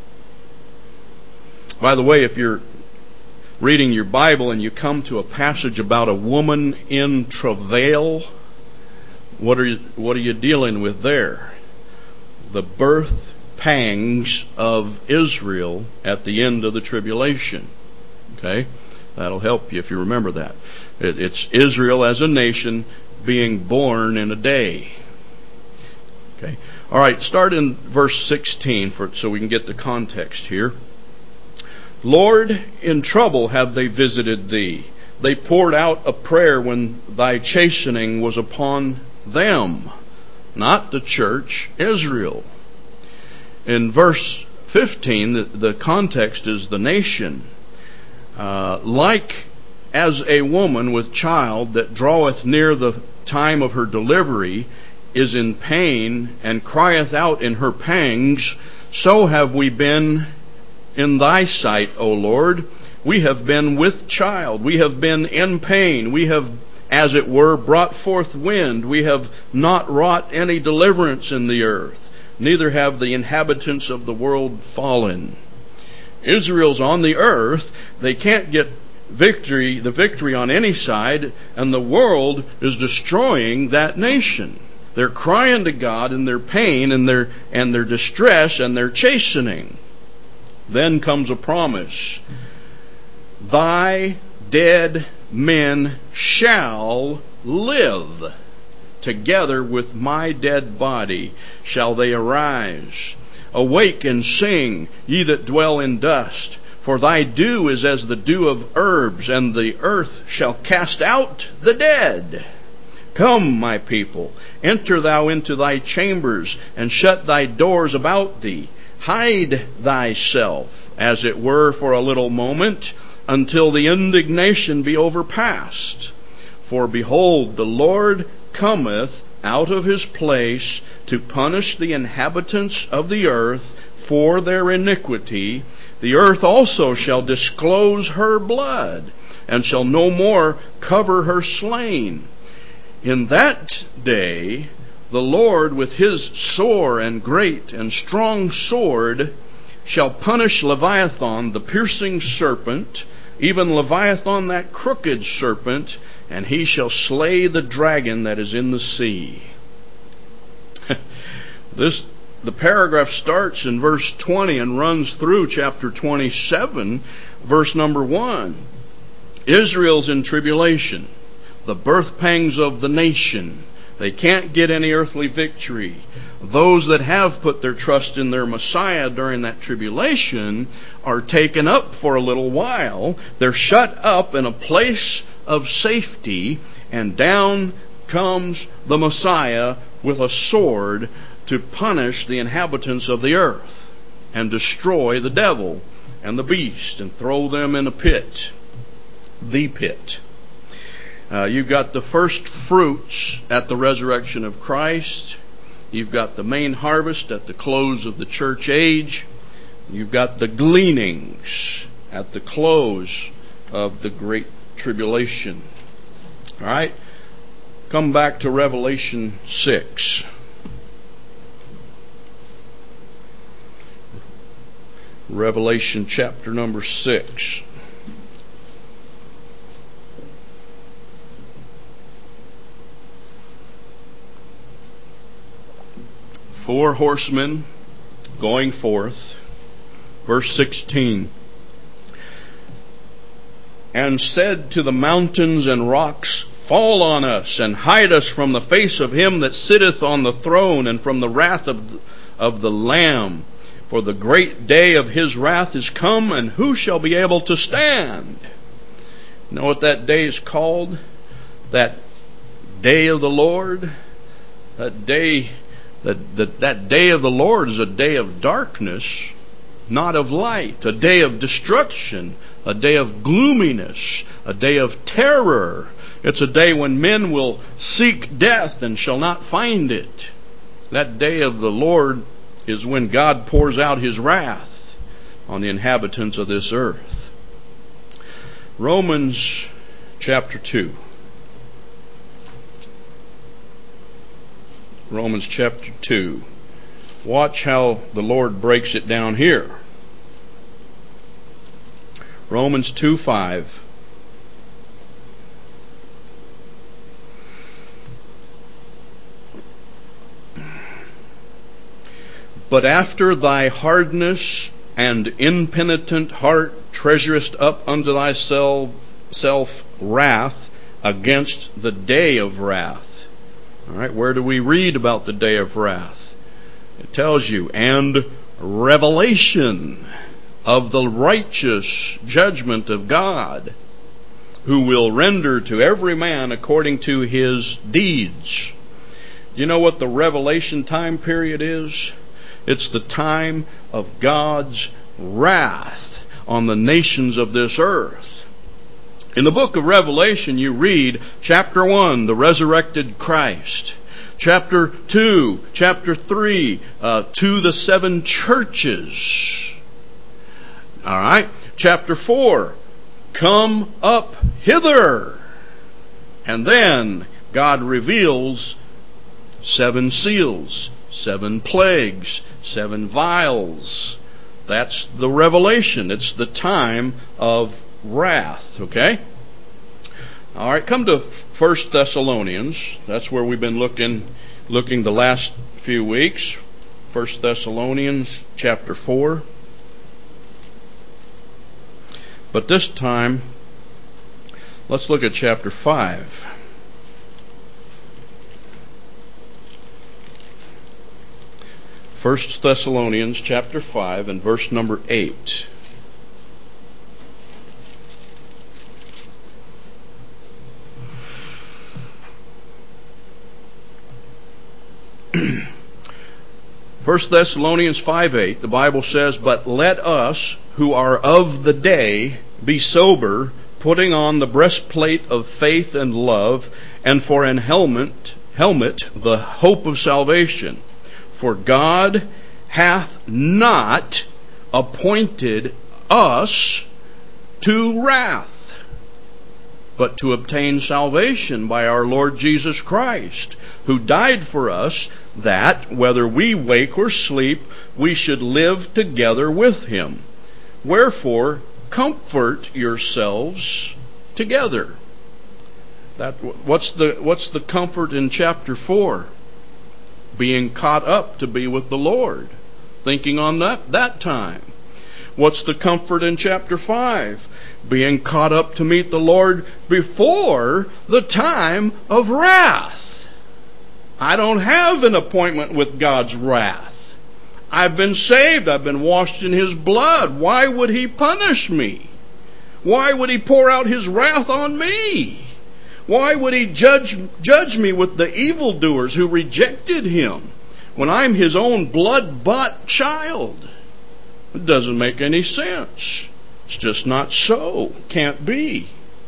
By the way, if you're reading your Bible and you come to a passage about a woman in travail, what are you, what are you dealing with there? The birth pangs of Israel at the end of the tribulation. Okay? That'll help you if you remember that. It, it's Israel as a nation being born in a day. Okay. All right, start in verse sixteen for, so we can get the context here. Lord, in trouble have they visited thee. They poured out a prayer when thy chastening was upon them. Not the church, Israel. In verse fifteen, the, the context is the nation. Uh, like as a woman with child that draweth near the time of her delivery is in pain and crieth out in her pangs, so have we been in thy sight, O Lord. We have been with child. We have been in pain. We have, as it were, brought forth wind. We have not wrought any deliverance in the earth. Neither have the inhabitants of the world fallen. Israel's on the earth. They can't get victory, the victory on any side, and the world is destroying that nation. They're crying to God in their pain and their and their distress and their chastening. Then comes a promise. Thy dead men shall live. Together with my dead body shall they arise. Awake and sing, ye that dwell in dust. For thy dew is as the dew of herbs, and the earth shall cast out the dead. Come, my people, enter thou into thy chambers, and shut thy doors about thee. Hide thyself, as it were, for a little moment, until the indignation be overpast. For behold, the Lord cometh out of his place to punish the inhabitants of the earth for their iniquity. The earth also shall disclose her blood, and shall no more cover her slain. In that day, the Lord with his sore and great and strong sword shall punish Leviathan, the piercing serpent, even Leviathan, that crooked serpent, and he shall slay the dragon that is in the sea. This, the paragraph starts in verse twenty and runs through chapter twenty-seven, verse number one. Israel's in tribulation. The birth pangs of the nation. They can't get any earthly victory. Those that have put their trust in their Messiah during that tribulation are taken up for a little while. They're shut up in a place of safety, and down comes the Messiah with a sword to punish the inhabitants of the earth and destroy the devil and the beast and throw them in a pit, the pit. Uh, you've got the first fruits at the resurrection of Christ. You've got the main harvest at the close of the church age. You've got the gleanings at the close of the great tribulation. All right? Come back to Revelation six. Revelation chapter number six. Four horsemen going forth. Verse sixteen. And said to the mountains and rocks, fall on us, and hide us from the face of him that sitteth on the throne, and from the wrath of the, of the Lamb. For the great day of his wrath is come, and who shall be able to stand? You know what that day is called? That day of the Lord? That day... That, that that day of the Lord is a day of darkness, not of light. A day of destruction, a day of gloominess, a day of terror. It's a day when men will seek death and shall not find it. That day of the Lord is when God pours out His wrath on the inhabitants of this earth. Romans chapter two. Romans chapter two. Watch how the Lord breaks it down here. Romans two five. But after thy hardness and impenitent heart treasurest up unto thyself self wrath against the day of wrath. All right, where do we read about the day of wrath? It tells you, and revelation of the righteous judgment of God, who will render to every man according to his deeds. Do you know what the revelation time period is? It's the time of God's wrath on the nations of this earth. In the book of Revelation, you read chapter one, the resurrected Christ. Chapter two, chapter three, uh, to the seven churches. All right. Chapter four, come up hither. And then God reveals seven seals, seven plagues, seven vials. That's the revelation. It's the time of wrath. Okay? All right, come to First Thessalonians. That's where we've been looking looking the last few weeks. First Thessalonians chapter four. But this time, let's look at chapter five. First Thessalonians chapter five and verse number eight. First Thessalonians five eight, the Bible says, but let us who are of the day be sober, putting on the breastplate of faith and love, and for an helmet, helmet the hope of salvation. For God hath not appointed us to wrath, but to obtain salvation by our Lord Jesus Christ, who died for us, that, whether we wake or sleep, we should live together with Him. Wherefore, comfort yourselves together. That what's the what's the comfort in chapter four? Being caught up to be with the Lord, thinking on that that time. What's the comfort in chapter five? Being caught up to meet the Lord before the time of wrath. I don't have an appointment with God's wrath. I've been saved. I've been washed in His blood. Why would He punish me? Why would He pour out His wrath on me? Why would He judge judge me with the evildoers who rejected Him when I'm His own blood-bought child? It doesn't make any sense. It's just not so. Can't be.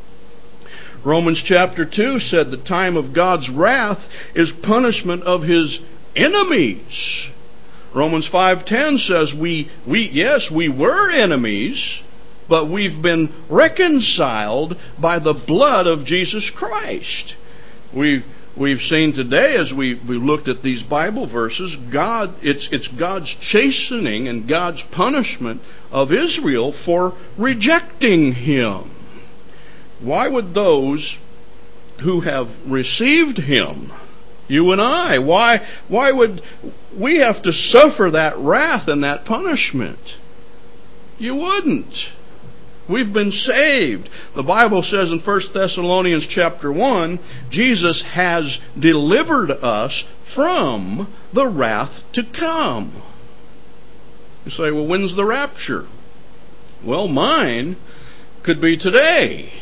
Romans chapter two said the time of God's wrath is punishment of His enemies. Romans five ten says we, we, yes, we were enemies, but we've been reconciled by the blood of Jesus Christ. We've, we've seen today as we, we looked at these Bible verses, God, it's, it's God's chastening and God's punishment of Israel for rejecting Him. Why would those who have received Him, you and I, why, why would we have to suffer that wrath and that punishment? You wouldn't. We've been saved. The Bible says in First Thessalonians chapter one, Jesus has delivered us from the wrath to come. You say, well, when's the rapture? Well, mine could be today.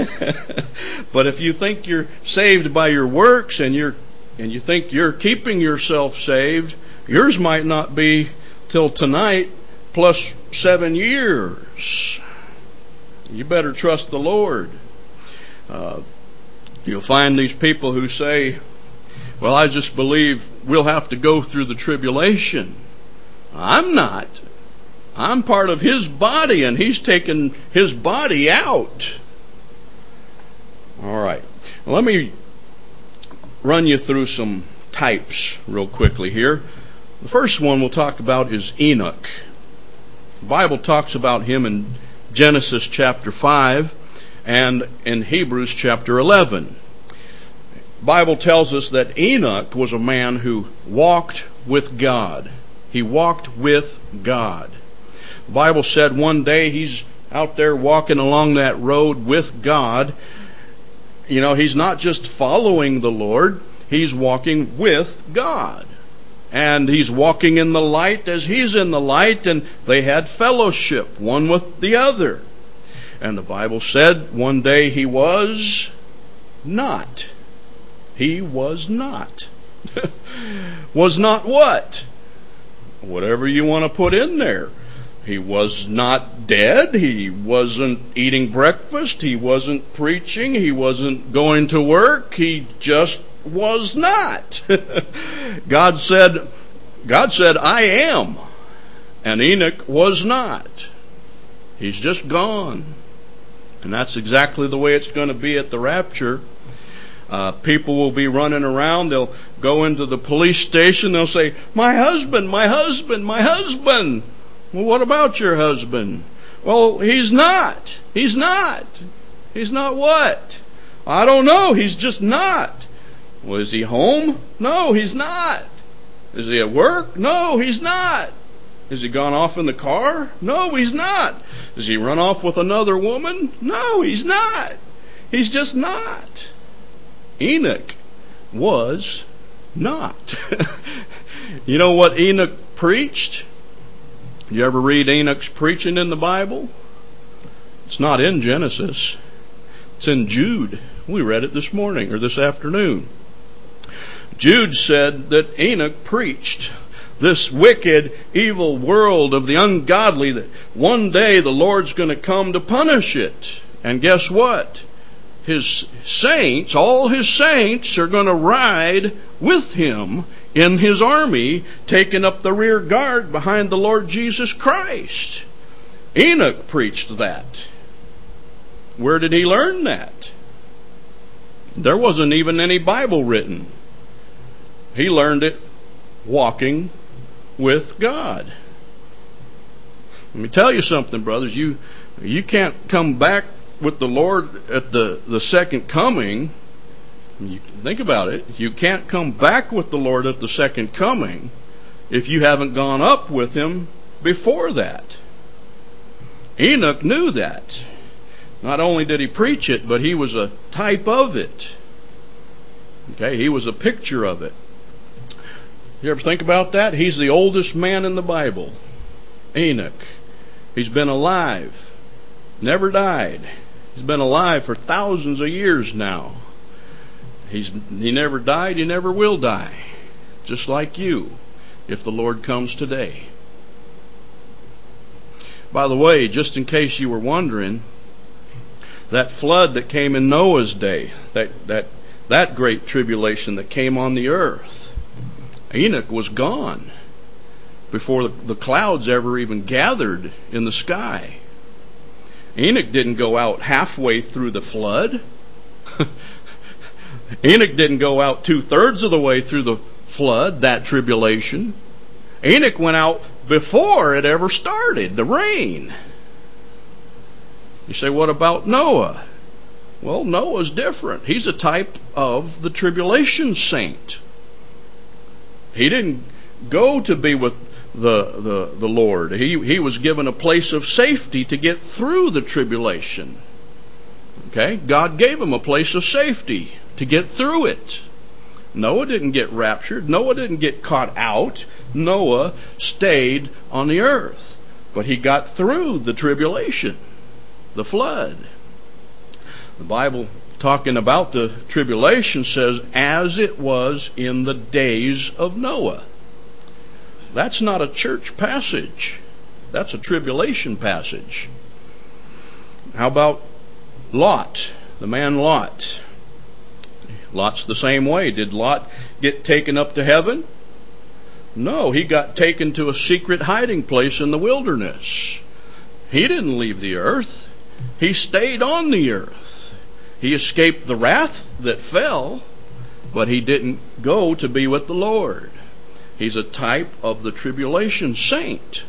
But if you think you're saved by your works and you're and you think you're keeping yourself saved, yours might not be till tonight plus seven years. You better trust the Lord. Uh, You'll find these people who say, well, I just believe we'll have to go through the tribulation. I'm not. I'm part of His body, and He's taken His body out. All right. Let me run you through some types real quickly here. The first one we'll talk about is Enoch. The Bible talks about him in Genesis chapter five and in Hebrews chapter eleven. The Bible tells us that Enoch was a man who walked with God. He walked with God. The Bible said one day he's out there walking along that road with God. You know, he's not just following the Lord, he's walking with God. And he's walking in the light as He's in the light, and they had fellowship, one with the other. And the Bible said one day he was not. He was not. Was not what? Whatever you want to put in there. He was not dead. He wasn't eating breakfast. He wasn't preaching. He wasn't going to work. He just was not. God said, God said, I am. And Enoch was not. He's just gone. And that's exactly the way it's going to be at the rapture. Uh, people will be running around. They'll go into the police station. They'll say, my husband, my husband, my husband. Well, what about your husband? Well, he's not. He's not. He's not what? I don't know. He's just not. Well, is he home? No, he's not. Is he at work? No, he's not. Has he gone off in the car? No, he's not. Does he run off with another woman? No, he's not. He's just not. Enoch was not. You know what Enoch preached? You ever read Enoch's preaching in the Bible? It's not in Genesis. It's in Jude. We read it this morning or this afternoon. Jude said that Enoch preached this wicked, evil world of the ungodly, that one day the Lord's going to come to punish it. And guess what? His saints, all His saints, are going to ride with Him in His army, taking up the rear guard behind the Lord Jesus Christ. Enoch preached that. Where did he learn that? There wasn't even any Bible written. He learned it walking with God. Let me tell you something, brothers. You you can't come back with the Lord at the, the second coming. You think about it. You can't come back with the Lord at the second coming if you haven't gone up with Him before that. Enoch knew that. Not only did he preach it, but he was a type of it. Okay, he was a picture of it. You ever think about that? He's the oldest man in the Bible. Enoch. He's been alive. Never died. He's been alive for thousands of years now. He's he never died, he never will die. Just like you, if the Lord comes today. By the way, just in case you were wondering, that flood that came in Noah's day, that that that great tribulation that came on the earth, Enoch was gone before the, the clouds ever even gathered in the sky. Enoch didn't go out halfway through the flood. Enoch didn't go out two-thirds of the way through the flood, that tribulation. Enoch went out before it ever started, the rain. You say, what about Noah? Well, Noah's different. He's a type of the tribulation saint. He didn't go to be with the, the, the Lord. He, he was given a place of safety to get through the tribulation. Okay? God gave him a place of safety to get through it. Noah didn't get raptured. Noah didn't get caught out. Noah stayed on the earth. But he got through the tribulation, the flood. The Bible, talking about the tribulation, says, as it was in the days of Noah. That's not a church passage. That's a tribulation passage. How about Lot, the man Lot? Lot's the same way. Did Lot get taken up to heaven? No, he got taken to a secret hiding place in the wilderness. He didn't leave the earth. He stayed on the earth. He escaped the wrath that fell, but he didn't go to be with the Lord. He's a type of the tribulation saint,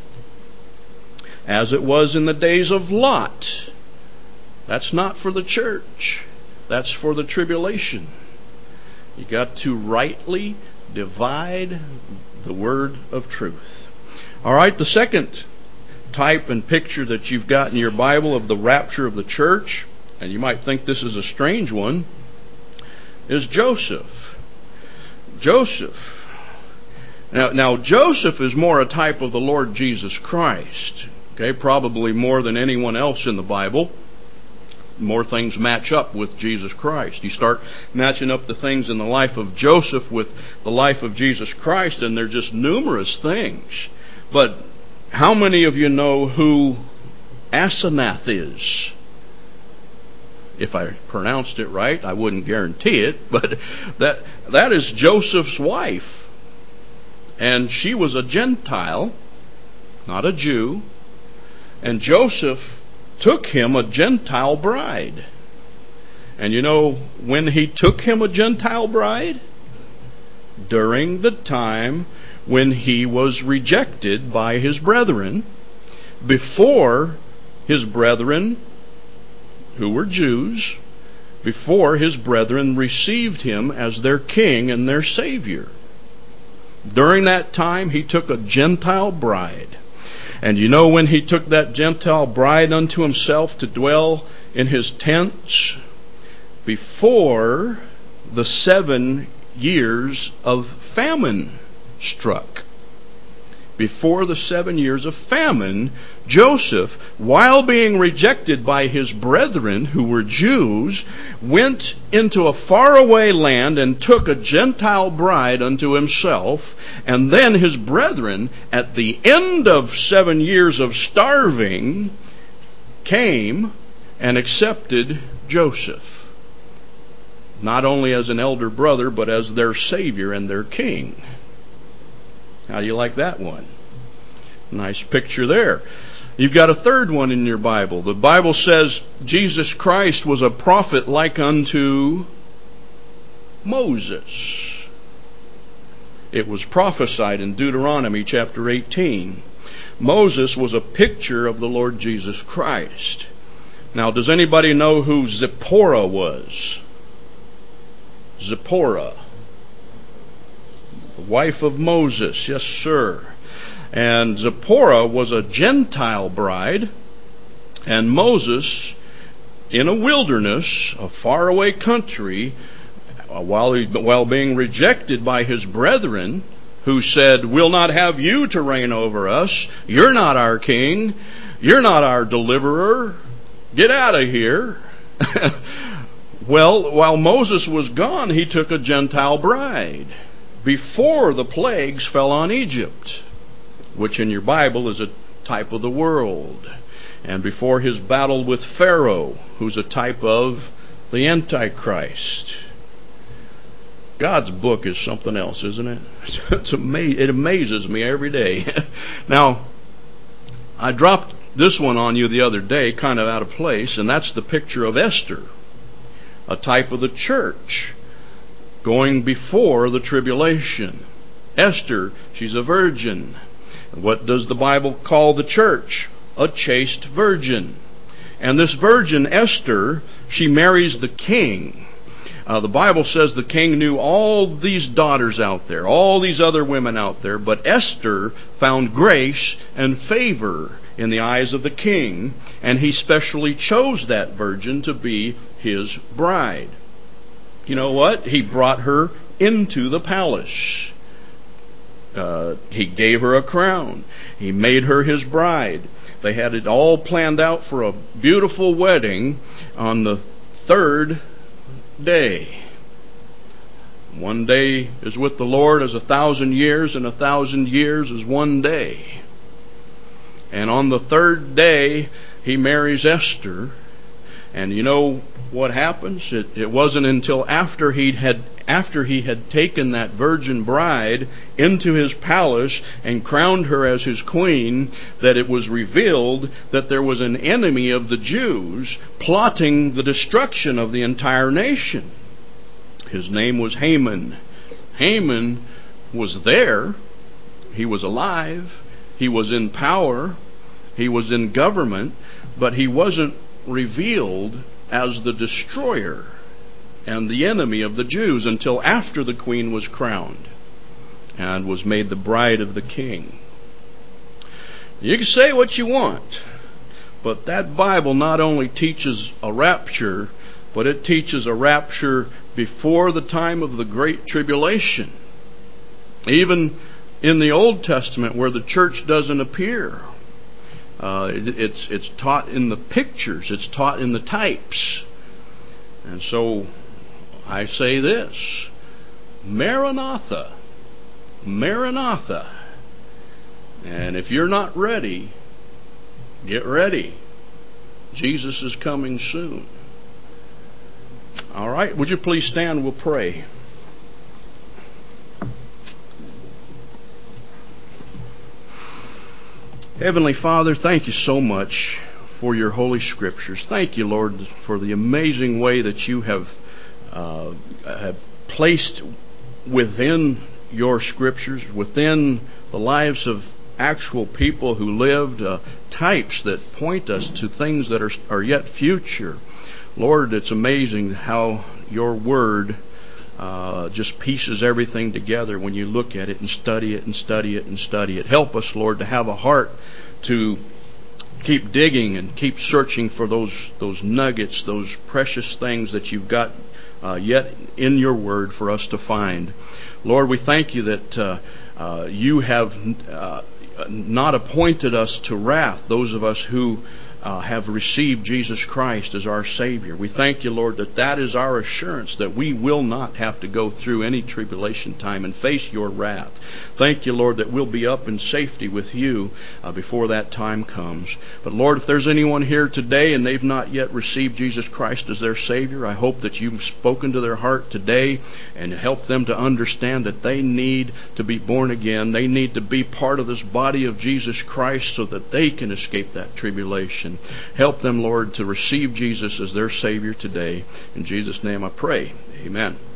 as it was in the days of Lot. That's not for the church. That's for the tribulation. You got to rightly divide the word of truth. All right, the second type and picture that you've got in your Bible of the rapture of the church, and you might think this is a strange one, is Joseph. Joseph. Now, now Joseph is more a type of the Lord Jesus Christ. Okay, probably more than anyone else in the Bible. More things match up with Jesus Christ. You start matching up the things in the life of Joseph with the life of Jesus Christ, and they're just numerous things. But how many of you know who Asenath is? If I pronounced it right, I wouldn't guarantee it, but that that is Joseph's wife. And she was a Gentile, not a Jew. And Joseph took him a Gentile bride. And you know when he took him a Gentile bride? During the time when he was rejected by his brethren, before his brethren, who were Jews, before his brethren received him as their king and their savior. During that time, he took a Gentile bride. And you know when he took that Gentile bride unto himself to dwell in his tents? Before the seven years of famine struck. Before the seven years of famine, Joseph, while being rejected by his brethren who were Jews, went into a faraway land and took a Gentile bride unto himself. And then his brethren, at the end of seven years of starving, came and accepted Joseph. Not only as an elder brother, but as their savior and their king. How do you like that one? Nice picture there. You've got a third one in your Bible. The Bible says Jesus Christ was a prophet like unto Moses. It was prophesied in Deuteronomy chapter eighteen. Moses was a picture of the Lord Jesus Christ. Now, does anybody know who Zipporah was? Zipporah. The wife of Moses, yes sir. And Zipporah was a Gentile bride, and Moses, in a wilderness, a faraway country, while, he, while being rejected by his brethren, who said, "We'll not have you to reign over us. You're not our king. You're not our deliverer. Get out of here." Well, while Moses was gone, he took a Gentile bride before the plagues fell on Egypt, which in your Bible is a type of the world, and before his battle with Pharaoh, who's a type of the Antichrist. God's book is something else, isn't it? It's ama- it amazes me every day. Now, I dropped this one on you the other day, kind of out of place, and that's the picture of Esther, a type of the church going before the tribulation. Esther, she's a virgin. What does the Bible call the church? A chaste virgin. And this virgin, Esther, she marries the king. Uh, the Bible says the king knew all these daughters out there, all these other women out there, but Esther found grace and favor in the eyes of the king, and he specially chose that virgin to be his bride. You know what? He brought her into the palace. Uh, he gave her a crown. He made her his bride. They had it all planned out for a beautiful wedding on the third day. One day is with the Lord as a thousand years, and a thousand years is one day. And on the third day, he marries Esther. And you know what happens? It, it wasn't until after he had after he had taken that virgin bride into his palace and crowned her as his queen that it was revealed that there was an enemy of the Jews plotting the destruction of the entire nation. His name was Haman. Haman was there. He was alive. He was in power. He was in government, but he wasn't revealed as the destroyer and the enemy of the Jews until after the queen was crowned and was made the bride of the king. You can say what you want, but that Bible not only teaches a rapture, but it teaches a rapture before the time of the Great Tribulation. Even in the Old Testament, where the church doesn't appear, uh, it, it's it's taught in the pictures, it's taught in the types. And so I say this: Maranatha, Maranatha. And if you're not ready, get ready. Jesus is coming soon. All right, would you please stand? We'll pray. Heavenly Father, thank you so much for your Holy Scriptures. Thank you, Lord, for the amazing way that you have uh, have placed within your Scriptures, within the lives of actual people who lived, uh, types that point us to things that are, are yet future. Lord, it's amazing how your Word uh, just pieces everything together when you look at it and study it and study it and study it. Help us, Lord, to have a heart to keep digging and keep searching for those those nuggets, those precious things that you've got uh, yet in your Word for us to find. Lord, we thank you that uh, uh, you have uh, not appointed us to wrath, those of us who Uh, have received Jesus Christ as our Savior. We thank you, Lord, that that is our assurance that we will not have to go through any tribulation time and face your wrath. Thank you, Lord, that we'll be up in safety with you uh, before that time comes. But Lord, if there's anyone here today and they've not yet received Jesus Christ as their Savior, I hope that you've spoken to their heart today and helped them to understand that they need to be born again. They need to be part of this body of Jesus Christ so that they can escape that tribulation. Help them, Lord, to receive Jesus as their Savior today. In Jesus' name I pray. Amen.